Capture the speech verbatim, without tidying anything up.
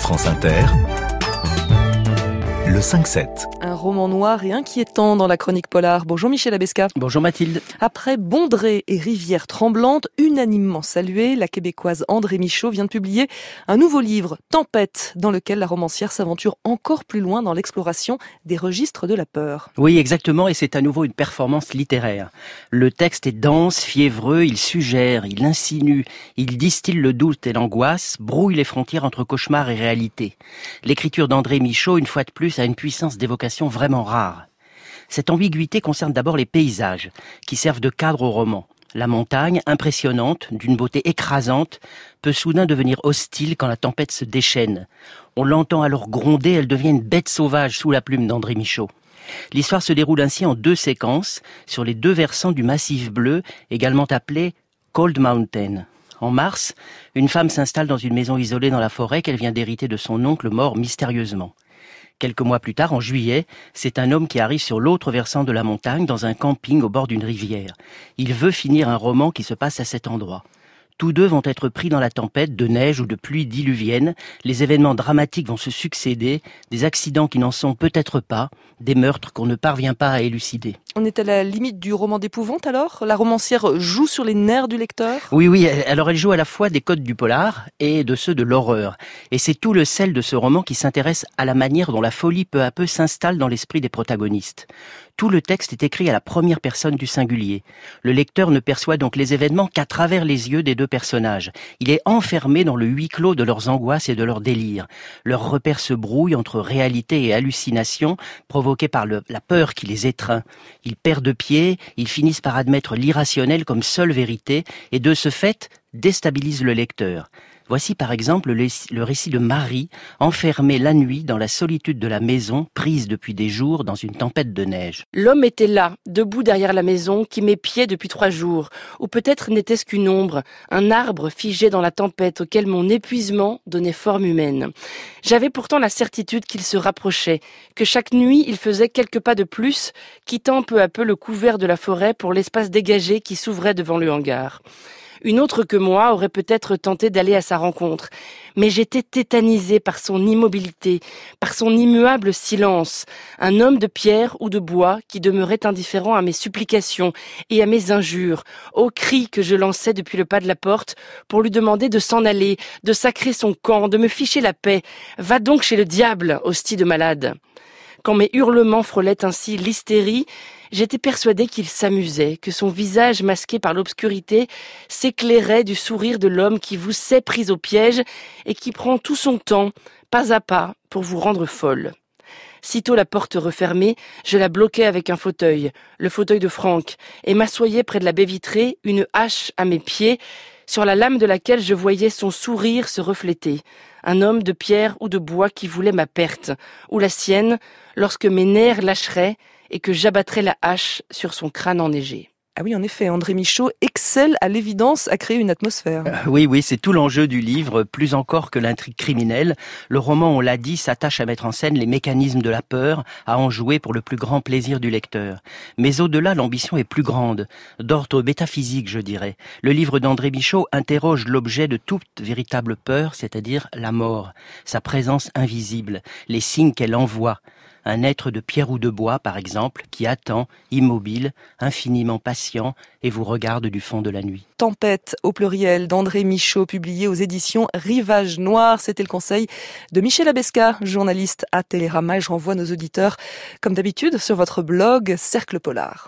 France Inter, le cinq sept. Un roman noir et inquiétant dans la chronique polar. Bonjour Michel Abesca. Bonjour Mathilde. Après Bondrée et Rivière tremblante, unanimement saluée, la québécoise André Michaud vient de publier un nouveau livre, Tempête, dans lequel la romancière s'aventure encore plus loin dans l'exploration des registres de la peur. Oui, exactement, et c'est à nouveau une performance littéraire. Le texte est dense, fiévreux, il suggère, il insinue, il distille le doute et l'angoisse, brouille les frontières entre cauchemar et réalité. L'écriture d'André Michaud, une fois de plus, a une puissance d'évocation vraiment rare. Cette ambiguïté concerne d'abord les paysages, qui servent de cadre au roman. La montagne, impressionnante, d'une beauté écrasante, peut soudain devenir hostile quand la tempête se déchaîne. On l'entend alors gronder, elle devient une bête sauvage sous la plume d'André Michaud. L'histoire se déroule ainsi en deux séquences, sur les deux versants du massif bleu, également appelé Cold Mountain. En mars, une femme s'installe dans une maison isolée dans la forêt qu'elle vient d'hériter de son oncle mort mystérieusement. Quelques mois plus tard, en juillet, c'est un homme qui arrive sur l'autre versant de la montagne, dans un camping au bord d'une rivière. Il veut finir un roman qui se passe à cet endroit. Tous deux vont être pris dans la tempête de neige ou de pluie diluvienne. Les événements dramatiques vont se succéder, des accidents qui n'en sont peut-être pas, des meurtres qu'on ne parvient pas à élucider. On est à la limite du roman d'épouvante alors ? La romancière joue sur les nerfs du lecteur ? Oui, oui, alors elle joue à la fois des codes du polar et de ceux de l'horreur. Et c'est tout le sel de ce roman qui s'intéresse à la manière dont la folie peu à peu s'installe dans l'esprit des protagonistes. Tout le texte est écrit à la première personne du singulier. Le lecteur ne perçoit donc les événements qu'à travers les yeux des deux personnages. Il est enfermé dans le huis clos de leurs angoisses et de leurs délires. Leurs repères se brouillent entre réalité et hallucination, provoquées par le, la peur qui les étreint. Ils perdent pied, ils finissent par admettre l'irrationnel comme seule vérité, et de ce fait, déstabilisent le lecteur. Voici par exemple le, le récit de Marie, enfermée la nuit dans la solitude de la maison, prise depuis des jours dans une tempête de neige. L'homme était là, debout derrière la maison, qui m'épiait depuis trois jours. Ou peut-être n'était-ce qu'une ombre, un arbre figé dans la tempête auquel mon épuisement donnait forme humaine. J'avais pourtant la certitude qu'il se rapprochait, que chaque nuit il faisait quelques pas de plus, quittant peu à peu le couvert de la forêt pour l'espace dégagé qui s'ouvrait devant le hangar. Une autre que moi aurait peut-être tenté d'aller à sa rencontre. Mais j'étais tétanisée par son immobilité, par son immuable silence. Un homme de pierre ou de bois qui demeurait indifférent à mes supplications et à mes injures, aux cris que je lançais depuis le pas de la porte pour lui demander de s'en aller, de sacrer son camp, de me ficher la paix. Va donc chez le diable, hostie de malade. Quand mes hurlements frôlaient ainsi l'hystérie, j'étais persuadée qu'il s'amusait, que son visage masqué par l'obscurité s'éclairait du sourire de l'homme qui vous sait prise au piège et qui prend tout son temps, pas à pas, pour vous rendre folle. Sitôt la porte refermée, je la bloquais avec un fauteuil, le fauteuil de Franck, et m'assoyais près de la baie vitrée, une hache à mes pieds, sur la lame de laquelle je voyais son sourire se refléter. Un homme de pierre ou de bois qui voulait ma perte, ou la sienne, lorsque mes nerfs lâcheraient et que j'abattrais la hache sur son crâne enneigé. Ah oui, en effet, André Michaud excelle à l'évidence à créer une atmosphère. Euh, oui, oui, c'est tout l'enjeu du livre, plus encore que l'intrigue criminelle. Le roman, on l'a dit, s'attache à mettre en scène les mécanismes de la peur, à en jouer pour le plus grand plaisir du lecteur. Mais au-delà, l'ambition est plus grande, d'ordre métaphysique, je dirais. Le livre d'André Michaud interroge l'objet de toute véritable peur, c'est-à-dire la mort, sa présence invisible, les signes qu'elle envoie. Un être de pierre ou de bois, par exemple, qui attend, immobile, infiniment patient, et vous regarde du fond de la nuit. Tempête, au pluriel, d'André Michaud, publié aux éditions Rivage Noir. C'était le conseil de Michel Abesca, journaliste à Télérama. Et je renvoie nos auditeurs, comme d'habitude, sur votre blog Cercle Polar.